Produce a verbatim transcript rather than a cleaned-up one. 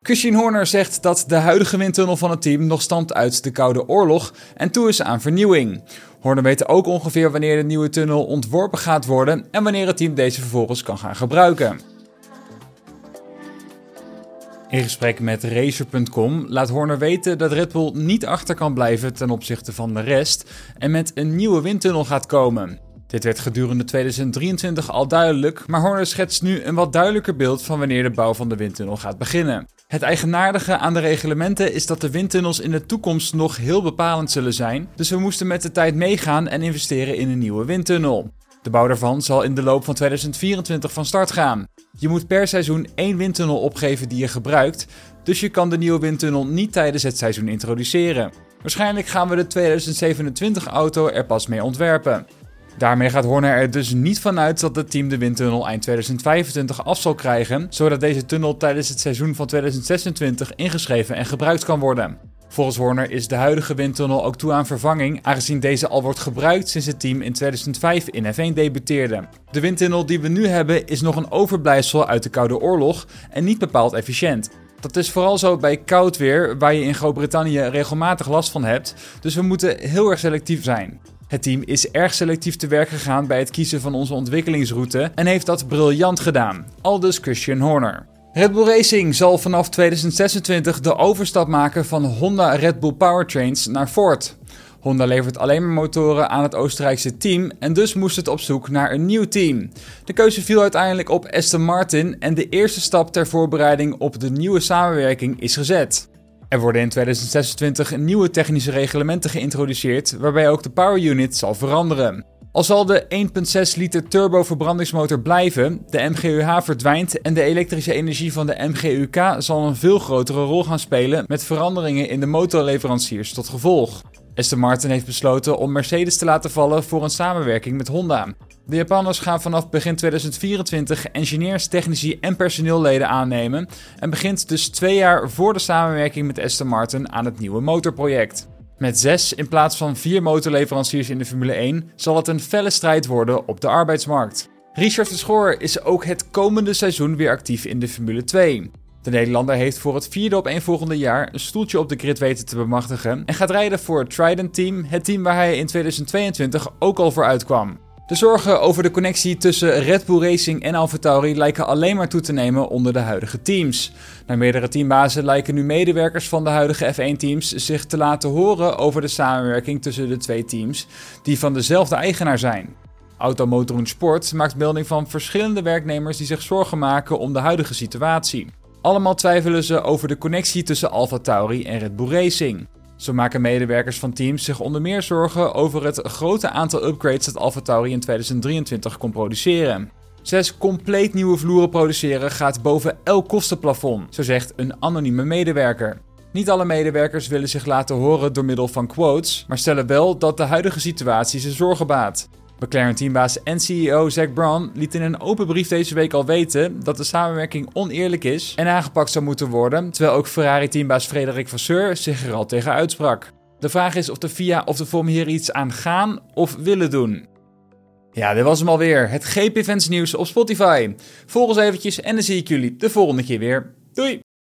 Christian Horner zegt dat de huidige windtunnel van het team nog stamt uit de Koude Oorlog en toe is aan vernieuwing. Horner weet ook ongeveer wanneer de nieuwe tunnel ontworpen gaat worden en wanneer het team deze vervolgens kan gaan gebruiken. In gesprek met Racer punt com laat Horner weten dat Red Bull niet achter kan blijven ten opzichte van de rest en met een nieuwe windtunnel gaat komen. Dit werd gedurende tweeduizend drieëntwintig al duidelijk, maar Horner schetst nu een wat duidelijker beeld van wanneer de bouw van de windtunnel gaat beginnen. Het eigenaardige aan de reglementen is dat de windtunnels in de toekomst nog heel bepalend zullen zijn, dus we moesten met de tijd meegaan en investeren in een nieuwe windtunnel. De bouw daarvan zal in de loop van tweeduizend vierentwintig van start gaan. Je moet per seizoen één windtunnel opgeven die je gebruikt, dus je kan de nieuwe windtunnel niet tijdens het seizoen introduceren. Waarschijnlijk gaan we de tweeduizend zevenentwintig auto er pas mee ontwerpen. Daarmee gaat Horner er dus niet vanuit dat het team de windtunnel eind tweeduizend vijfentwintig af zal krijgen, zodat deze tunnel tijdens het seizoen van tweeduizend zesentwintig ingeschreven en gebruikt kan worden. Volgens Horner is de huidige windtunnel ook toe aan vervanging, aangezien deze al wordt gebruikt sinds het team in tweeduizend vijf in F één debuteerde. De windtunnel die we nu hebben is nog een overblijfsel uit de Koude Oorlog en niet bepaald efficiënt. Dat is vooral zo bij koud weer, waar je in Groot-Brittannië regelmatig last van hebt, dus we moeten heel erg selectief zijn. Het team is erg selectief te werk gegaan bij het kiezen van onze ontwikkelingsroute en heeft dat briljant gedaan, aldus Christian Horner. Red Bull Racing zal vanaf tweeduizend zesentwintig de overstap maken van Honda Red Bull Powertrains naar Ford. Honda levert alleen maar motoren aan het Oostenrijkse team en dus moest het op zoek naar een nieuw team. De keuze viel uiteindelijk op Aston Martin en de eerste stap ter voorbereiding op de nieuwe samenwerking is gezet. Er worden in tweeduizend zesentwintig nieuwe technische reglementen geïntroduceerd waarbij ook de power unit zal veranderen. Al zal de één komma zes liter turbo verbrandingsmotor blijven, de M G U H verdwijnt en de elektrische energie van de M G U K zal een veel grotere rol gaan spelen met veranderingen in de motorleveranciers tot gevolg. Aston Martin heeft besloten om Mercedes te laten vallen voor een samenwerking met Honda. De Japanners gaan vanaf begin tweeduizend vierentwintig engineers, technici en personeelleden aannemen en begint dus twee jaar voor de samenwerking met Aston Martin aan het nieuwe motorproject. Met zes in plaats van vier motorleveranciers in de Formule één zal het een felle strijd worden op de arbeidsmarkt. Richard Verschoor is ook het komende seizoen weer actief in de Formule twee. De Nederlander heeft voor het vierde opeenvolgende jaar een stoeltje op de grid weten te bemachtigen en gaat rijden voor het Trident Team, het team waar hij in tweeduizend tweeëntwintig ook al voor uitkwam. De zorgen over de connectie tussen Red Bull Racing en AlphaTauri lijken alleen maar toe te nemen onder de huidige teams. Naar meerdere teambazen lijken nu medewerkers van de huidige F één teams zich te laten horen over de samenwerking tussen de twee teams die van dezelfde eigenaar zijn. Automotor en Sport maakt melding van verschillende werknemers die zich zorgen maken om de huidige situatie. Allemaal twijfelen ze over de connectie tussen AlphaTauri en Red Bull Racing. Zo maken medewerkers van teams zich onder meer zorgen over het grote aantal upgrades dat AlphaTauri in tweeduizend drieëntwintig kon produceren. Zes compleet nieuwe vloeren produceren gaat boven elk kostenplafond, zo zegt een anonieme medewerker. Niet alle medewerkers willen zich laten horen door middel van quotes, maar stellen wel dat de huidige situatie ze zorgen baat. McLaren teambaas en C E O Zac Brown liet in een open brief deze week al weten dat de samenwerking oneerlijk is en aangepakt zou moeten worden, terwijl ook Ferrari teambaas Frédéric Vasseur zich er al tegen uitsprak. De vraag is of de F I A of de F O M hier iets aan gaan of willen doen. Ja, dit was hem alweer. Het G P Fans nieuws op Spotify. Volg ons eventjes en dan zie ik jullie de volgende keer weer. Doei!